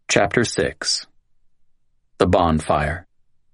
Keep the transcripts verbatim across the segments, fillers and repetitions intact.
Chapter six. The Bonfire.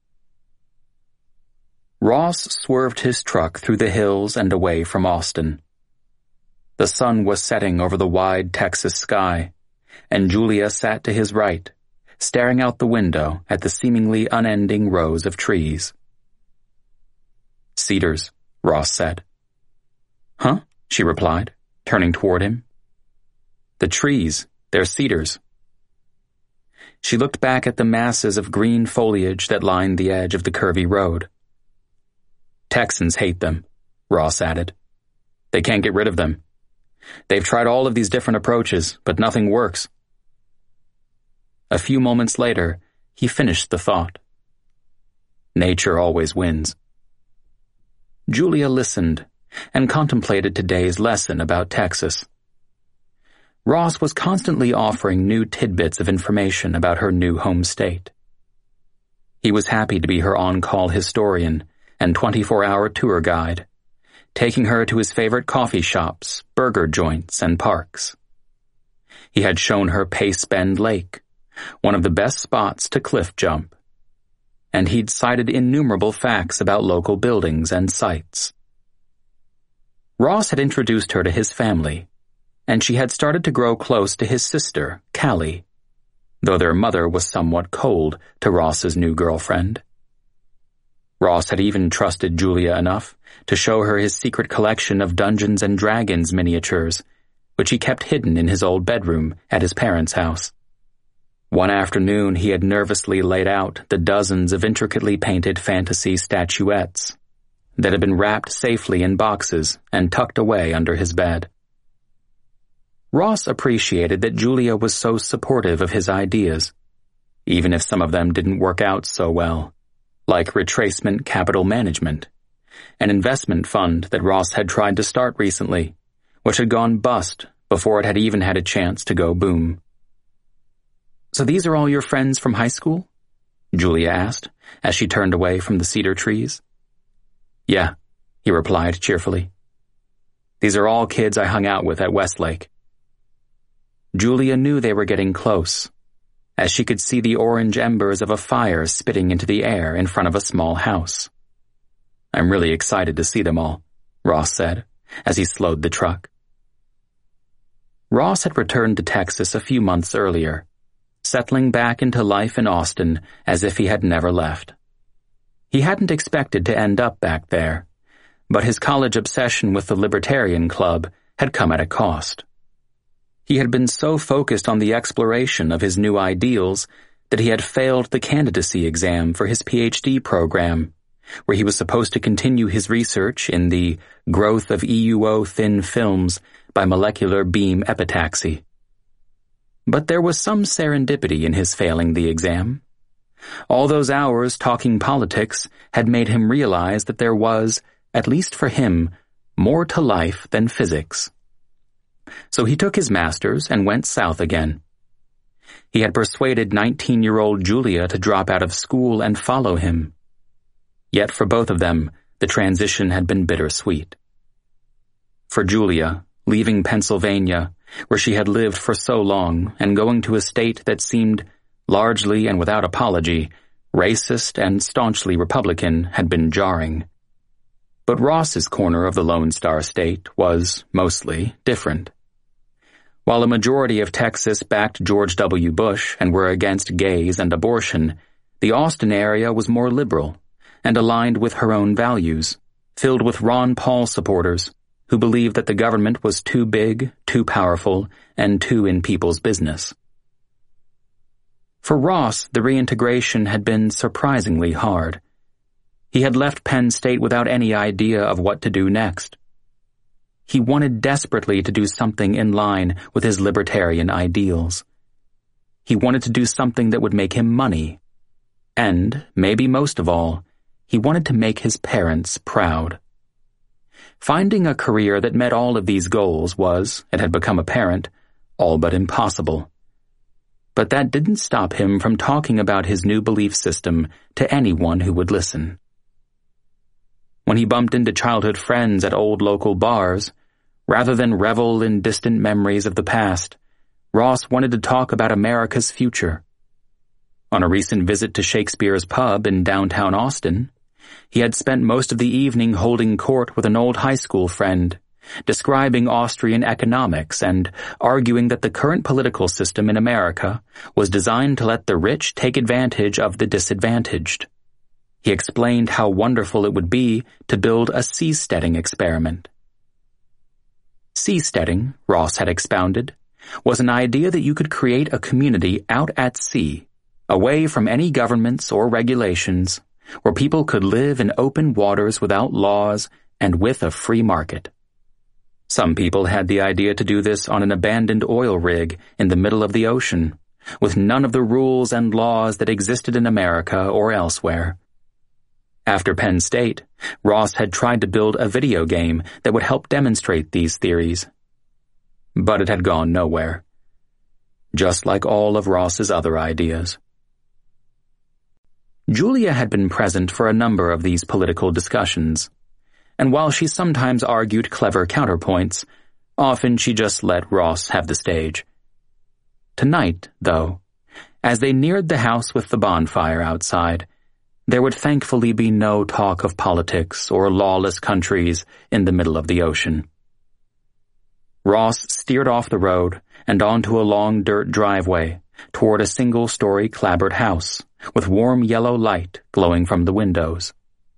Ross swerved his truck through the hills and away from Austin. The sun was setting over the wide Texas sky, and Julia sat to his right, staring out the window at the seemingly unending rows of trees. "Cedars," Ross said. "Huh?" she replied, turning toward him. "The trees, they're cedars." She looked back at the masses of green foliage that lined the edge of the curvy road. "Texans hate them," Ross added. "They can't get rid of them. They've tried all of these different approaches, but nothing works." A few moments later, he finished the thought. Nature always wins. Julia listened and contemplated today's lesson about Texas. Ross was constantly offering new tidbits of information about her new home state. He was happy to be her on-call historian and twenty-four hour tour guide, taking her to his favorite coffee shops, burger joints, and parks. He had shown her Pace Bend Lake, one of the best spots to cliff jump, and he'd cited innumerable facts about local buildings and sites. Ross had introduced her to his family, and she had started to grow close to his sister, Callie, though their mother was somewhat cold to Ross's new girlfriend. Ross had even trusted Julia enough to show her his secret collection of Dungeons and Dragons miniatures, which he kept hidden in his old bedroom at his parents' house. One afternoon he had nervously laid out the dozens of intricately painted fantasy statuettes that had been wrapped safely in boxes and tucked away under his bed. Ross appreciated that Julia was so supportive of his ideas, even if some of them didn't work out so well, like retracement capital management, an investment fund that Ross had tried to start recently, which had gone bust before it had even had a chance to go boom. "So these are all your friends from high school?" Julia asked, as she turned away from the cedar trees. "Yeah," he replied cheerfully. "These are all kids I hung out with at Westlake." Julia knew they were getting close, as she could see the orange embers of a fire spitting into the air in front of a small house. "I'm really excited to see them all," Ross said, as he slowed the truck. Ross had returned to Texas a few months earlier, settling back into life in Austin as if he had never left. He hadn't expected to end up back there, but his college obsession with the Libertarian Club had come at a cost. He had been so focused on the exploration of his new ideals that he had failed the candidacy exam for his P H D program, where he was supposed to continue his research in the growth of E U O-thin films by molecular beam epitaxy. But there was some serendipity in his failing the exam. All those hours talking politics had made him realize that there was, at least for him, more to life than physics. So he took his master's and went south again. He had persuaded nineteen-year-old Julia to drop out of school and follow him. Yet for both of them, the transition had been bittersweet. For Julia, leaving Pennsylvania, where she had lived for so long, and going to a state that seemed, largely and without apology, racist and staunchly Republican, had been jarring. But Ross's corner of the Lone Star State was, mostly, different. While a majority of Texas backed George W. Bush and were against gays and abortion, the Austin area was more liberal and aligned with her own values, filled with Ron Paul supporters who believed that the government was too big, too powerful, and too in people's business. For Ross, the reintegration had been surprisingly hard. He had left Penn State without any idea of what to do next. He wanted desperately to do something in line with his libertarian ideals. He wanted to do something that would make him money. And, maybe most of all, he wanted to make his parents proud. Finding a career that met all of these goals was, it had become apparent, all but impossible. But that didn't stop him from talking about his new belief system to anyone who would listen. When he bumped into childhood friends at old local bars, rather than revel in distant memories of the past, Ross wanted to talk about America's future. On a recent visit to Shakespeare's pub in downtown Austin, he had spent most of the evening holding court with an old high school friend, describing Austrian economics and arguing that the current political system in America was designed to let the rich take advantage of the disadvantaged. He explained how wonderful it would be to build a seasteading experiment. Seasteading, Ross had expounded, was an idea that you could create a community out at sea, away from any governments or regulations, where people could live in open waters without laws and with a free market. Some people had the idea to do this on an abandoned oil rig in the middle of the ocean, with none of the rules and laws that existed in America or elsewhere. After Penn State, Ross had tried to build a video game that would help demonstrate these theories. But it had gone nowhere, just like all of Ross's other ideas. Julia had been present for a number of these political discussions, and while she sometimes argued clever counterpoints, often she just let Ross have the stage. Tonight, though, as they neared the house with the bonfire outside, there would thankfully be no talk of politics or lawless countries in the middle of the ocean. Ross steered off the road and onto a long dirt driveway toward a single-story clapboard house with warm yellow light glowing from the windows.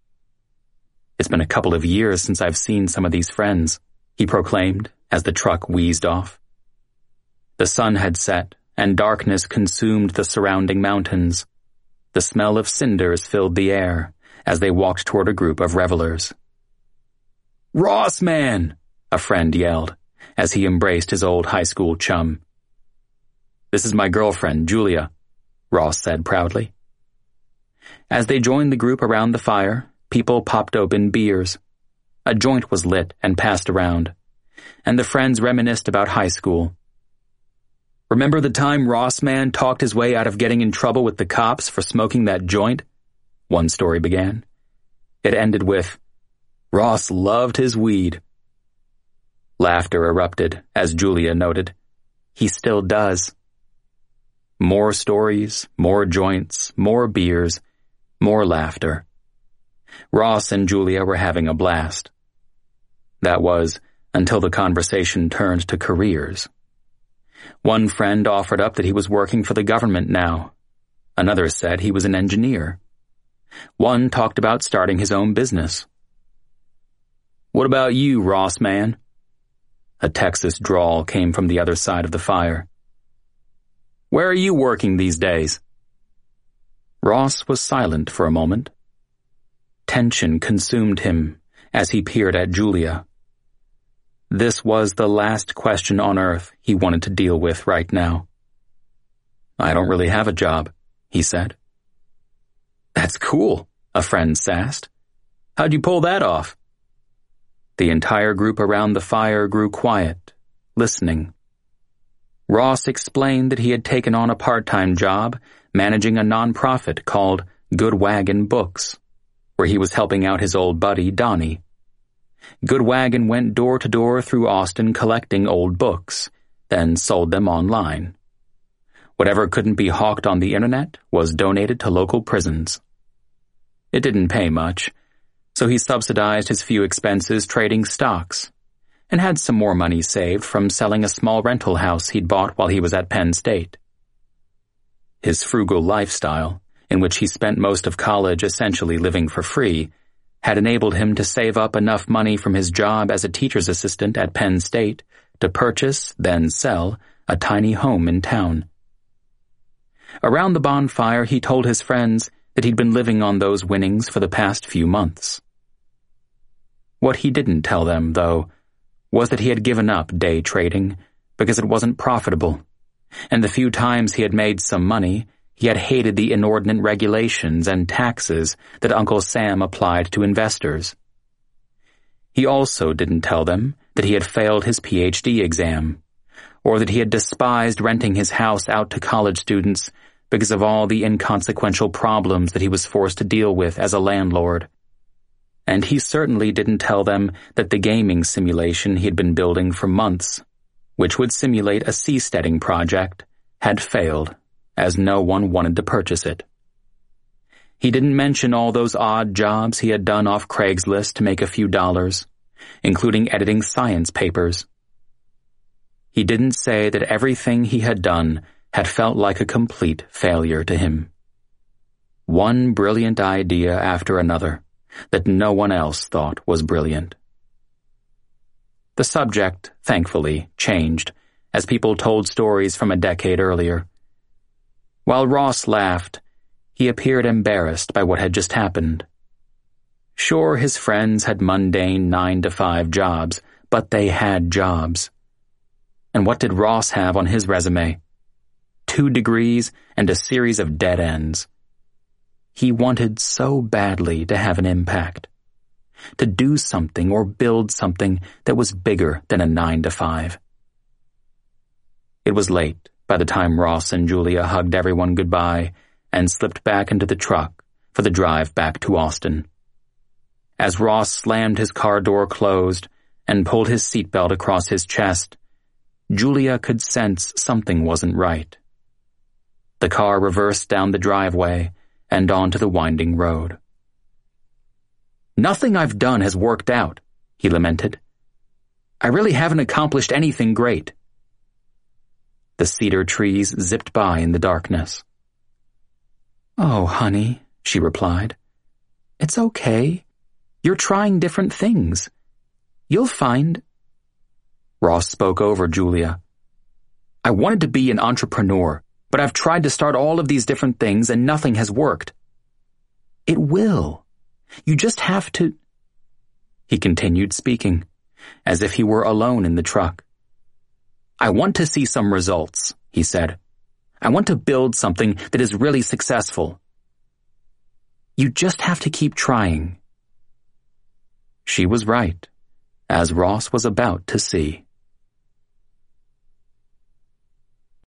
"It's been a couple of years since I've seen some of these friends," he proclaimed as the truck wheezed off. The sun had set and darkness consumed the surrounding mountains. The smell of cinders filled the air as they walked toward a group of revelers. "Ross, man!" a friend yelled as he embraced his old high school chum. "This is my girlfriend, Julia," Ross said proudly. As they joined the group around the fire, people popped open beers. A joint was lit and passed around, and the friends reminisced about high school. "Remember the time Ross man talked his way out of getting in trouble with the cops for smoking that joint?" one story began. It ended with, "Ross loved his weed." Laughter erupted, as Julia noted. "He still does." More stories, more joints, more beers, more laughter. Ross and Julia were having a blast. That was until the conversation turned to careers. One friend offered up that he was working for the government now. Another said he was an engineer. One talked about starting his own business. "What about you, Ross man?" A Texas drawl came from the other side of the fire. "Where are you working these days?" Ross was silent for a moment. Tension consumed him as he peered at Julia. This was the last question on earth he wanted to deal with right now. "I don't really have a job," he said. "That's cool," a friend sassed. "How'd you pull that off?" The entire group around the fire grew quiet, listening. Ross explained that he had taken on a part-time job managing a nonprofit called Good Wagon Books, where he was helping out his old buddy, Donnie. Good Wagon went door to door through Austin collecting old books, then sold them online. Whatever couldn't be hawked on the internet was donated to local prisons. It didn't pay much, so he subsidized his few expenses trading stocks, and had some more money saved from selling a small rental house he'd bought while he was at Penn State. His frugal lifestyle, in which he spent most of college essentially living for free, had enabled him to save up enough money from his job as a teacher's assistant at Penn State to purchase, then sell, a tiny home in town. Around the bonfire, he told his friends that he'd been living on those winnings for the past few months. What he didn't tell them, though, was that he had given up day trading because it wasn't profitable, and the few times he had made some money, he had hated the inordinate regulations and taxes that Uncle Sam applied to investors. He also didn't tell them that he had failed his P H D exam, or that he had despised renting his house out to college students because of all the inconsequential problems that he was forced to deal with as a landlord. And he certainly didn't tell them that the gaming simulation he had been building for months which would simulate a seasteading project, had failed, as no one wanted to purchase it. He didn't mention all those odd jobs he had done off Craigslist to make a few dollars, including editing science papers. He didn't say that everything he had done had felt like a complete failure to him. One brilliant idea after another that no one else thought was brilliant. The subject, thankfully, changed as people told stories from a decade earlier. While Ross laughed, he appeared embarrassed by what had just happened. Sure, his friends had mundane nine-to-five jobs, but they had jobs. And what did Ross have on his resume? Two degrees and a series of dead ends. He wanted so badly to have an impact, to do something or build something that was bigger than a nine-to-five. It was late by the time Ross and Julia hugged everyone goodbye and slipped back into the truck for the drive back to Austin. As Ross slammed his car door closed and pulled his seatbelt across his chest, Julia could sense something wasn't right. The car reversed down the driveway and onto the winding road. "Nothing I've done has worked out," he lamented. "I really haven't accomplished anything great." The cedar trees zipped by in the darkness. "Oh, honey," she replied. "It's okay. You're trying different things. You'll find—" Ross spoke over Julia. "I wanted to be an entrepreneur, but I've tried to start all of these different things and nothing has worked." "It will. You just have to—" He continued speaking, as if he were alone in the truck. "I want to see some results," he said. "I want to build something that is really successful." "You just have to keep trying." She was right, as Ross was about to see.